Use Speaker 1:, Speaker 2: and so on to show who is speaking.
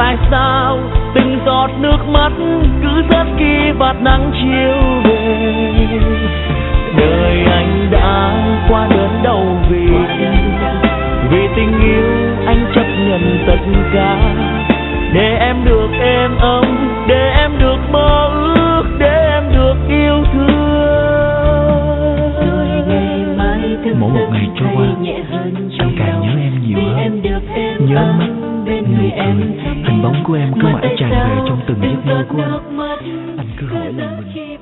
Speaker 1: tại sao từng giọt nước mắt cứ rớt khi vạt nắng chiều về. Đời anh đã qua đớn đau vì tình yêu anh chấp nhận tất cả để em được êm ấm, để em được mơ ước, để em được yêu thương.
Speaker 2: Mỗi một ngày trôi qua anh càng nhớ em nhiều hơn, nhớ mắt, nụ cười, hình bóng của em cứ mãi tràn về trong từng giấc mơ của anh cứ hỏi lòng mình